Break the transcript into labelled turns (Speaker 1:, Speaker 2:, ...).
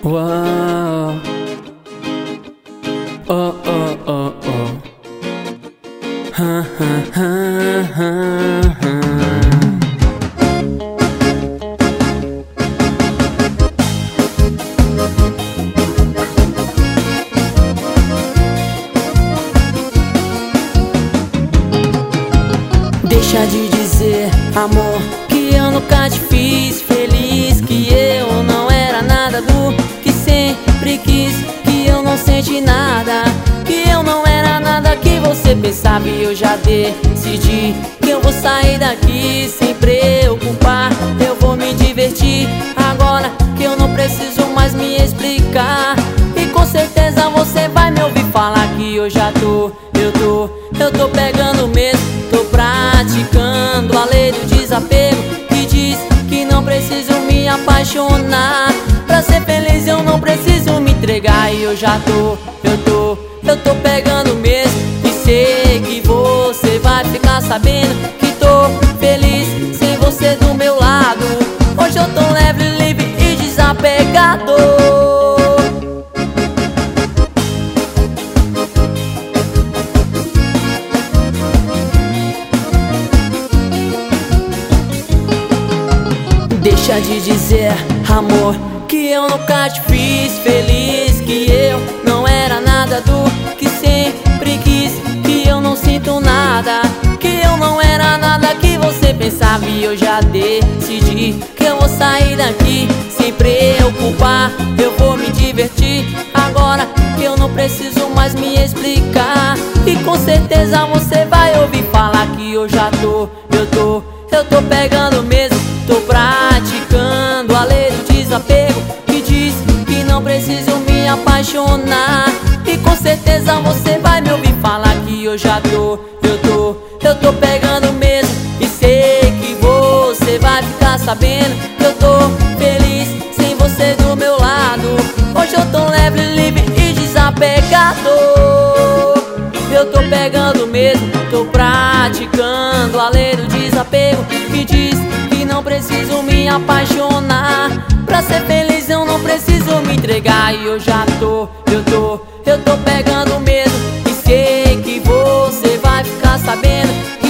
Speaker 1: Uau. Oh, oh, oh, oh. Ha, ha, ha, ha, ha. Deixa de dizer, amor, que eu nunca te fiz feliz, que eu não era nada do que sempre quis, que eu não senti nada, que eu não era nada que você pensava. E eu já decidi que eu vou sair daqui sem preocupar, eu vou me divertir agora que eu não preciso mais me explicar. E com certeza você vai me ouvir falar que eu já tô pegando mesmo, tô praticando a lei do desapego, que diz que não preciso me apaixonar. Pra ser feliz eu não preciso me entregar. E eu tô pegando mesmo, e sei que você vai ficar sabendo que tô feliz sem você do meu lado. Hoje eu tô leve, livre e desapegado. Deixa de dizer, amor, que eu nunca te fiz feliz, que eu não era nada do que sempre quis, que eu não sinto nada, que eu não era nada que você pensava. E eu já decidi que eu vou sair daqui sem preocupar, eu vou me divertir agora que eu não preciso mais me explicar. E com certeza você vai ouvir falar que eu tô pegando mesmo, tô praticando a lei do desapego, que diz que não preciso me apaixonar. E com certeza você vai me ouvir falar que eu tô pegando mesmo, e sei que você vai ficar sabendo que eu tô feliz sem você do meu lado. Hoje eu tô leve, livre e desapegado. Eu tô pegando mesmo, tô praticando a lei do desapego, que diz que não preciso me apaixonar. Pra ser feliz eu não preciso me entregar. E eu tô pegando mesmo, e sei que você vai ficar sabendo